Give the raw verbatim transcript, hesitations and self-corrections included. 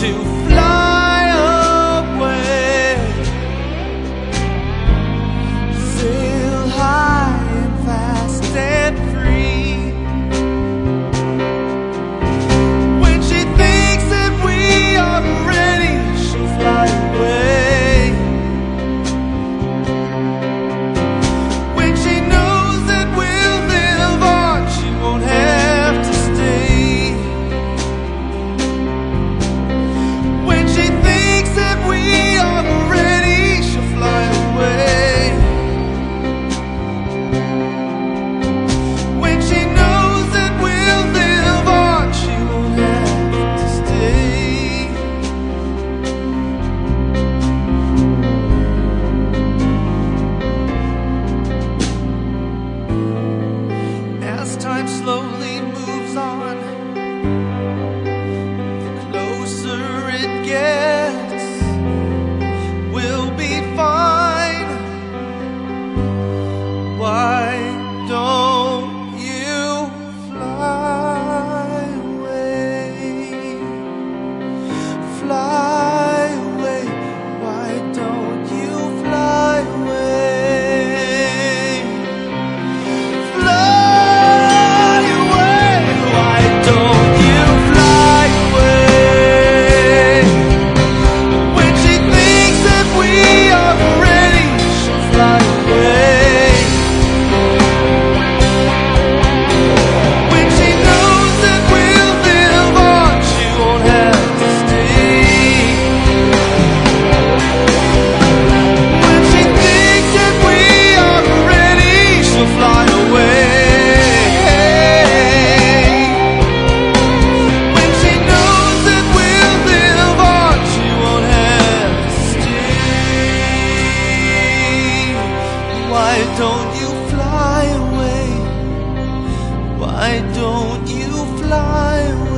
to fly away, sail high and fast and free. When she thinks that we are ready, she'll fly away. When she knows that we'll live on, she won't have to stay. When she thinks that we are ready, she'll fly away. When she knows that we'll live on, she won't have to stay. As time slowly moves on, the closer it gets, we'll be fine. Why don't you fly away? Fly away. Why don't you fly away? Fly away. Why don't you fly away? When she thinks that we are ready, she'll fly away. When she knows that we'll live on, she won't have to stay. When she thinks that we are ready, she'll fly away. When she knows that we'll live on, she won't have to stay. Why don't you fly away? Why don't you fly away?